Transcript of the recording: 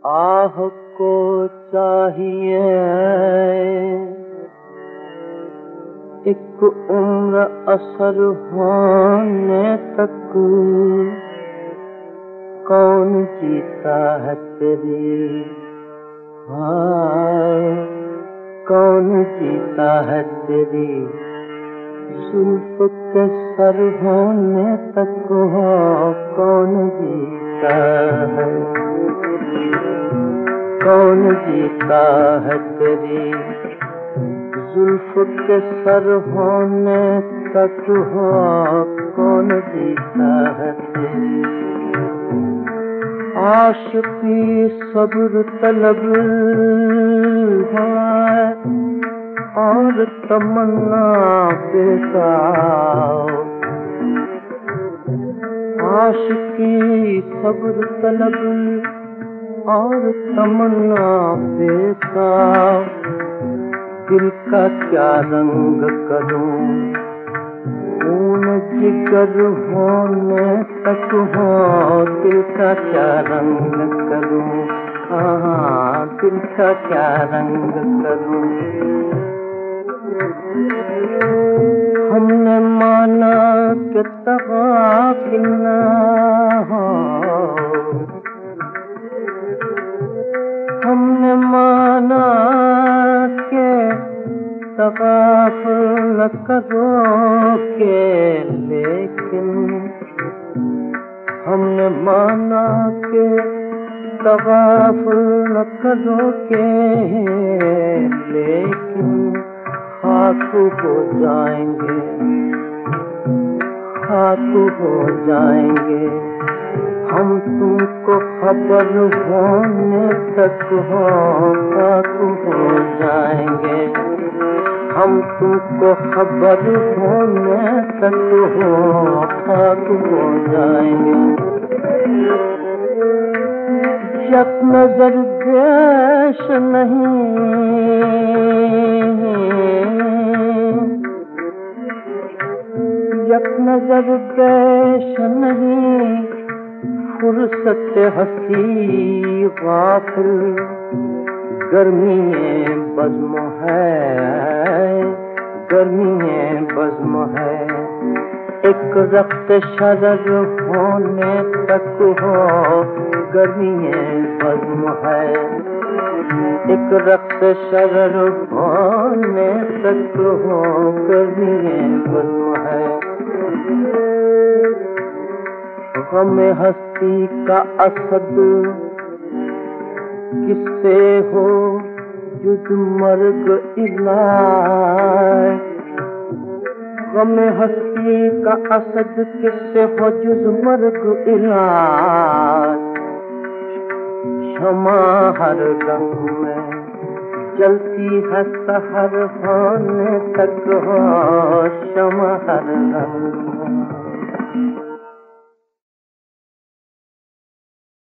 आह को चाहिए एक उम्र असर होने तक, कौन जीता है तेरी, हाँ कौन जीता है तेरी जुल्फ के सर होने तक, हो कौन जीता है, कौन जीता है तेरी जुल्फ के सर होने तक, हो कौन जीता है तेरी आशिकी सब्र तलब है और तमन्ना बेताब, आशिकी सब्र तलब और तमन्ना बेताब, दिल का क्या रंग करूं खून जिगर होने तक, हो दिल का क्या रंग करूं, हाँ दिल का क्या रंग करूं। हमने माना कि तग़ाफिल न हो, हमने माना के तग़ाफुल न करोगे, लेकिन हमने माना के तग़ाफुल न करोगे, लेकिन खाक हो जाएंगे, खाक हो जाएंगे हम तुमको खबर होने तक, हो खाक हो जाएंगे हम तुमको खबर होने तक, हो खाक हो जाएंगे। जब नजर पेश नहीं, जब नजर पेश नहीं फुर्सत हंसी गाफिल, गर्मी बज़्म है, गर्मी बज़्म है एक रक्त शरर होने तक, हो गर्मी बज़्म है एक रक्त शरर होने तक, हो गर्मी बज़्म है। गम हस्ती का असद किससे हो जुद मर्ग इलाज, गम हस्ती का असद किससे हो जुद मर्ग इलाज, क्षमा हर रंग में जलती है सहर होने तक, हो क्षमा हर रंग में